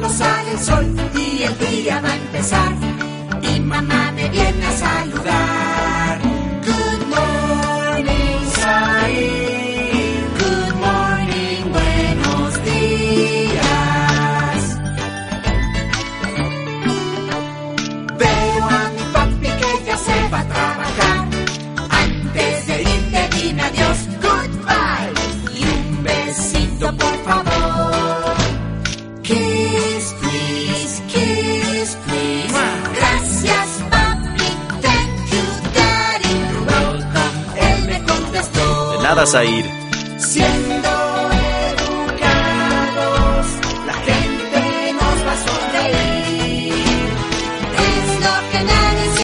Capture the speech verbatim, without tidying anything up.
cuando sale el sol y el día va a empezar. Y mamá me viene a saludar. Good morning, Zair. Good morning, buenos días. Veo a mi papi que ya se va a trabajar. Antes de irte dime adiós, goodbye. Y un besito por favor. Kiss, please, kiss, please. Gracias, papi, thank you, daddy. You're welcome, él me contestó. De nada, Zair. Siempre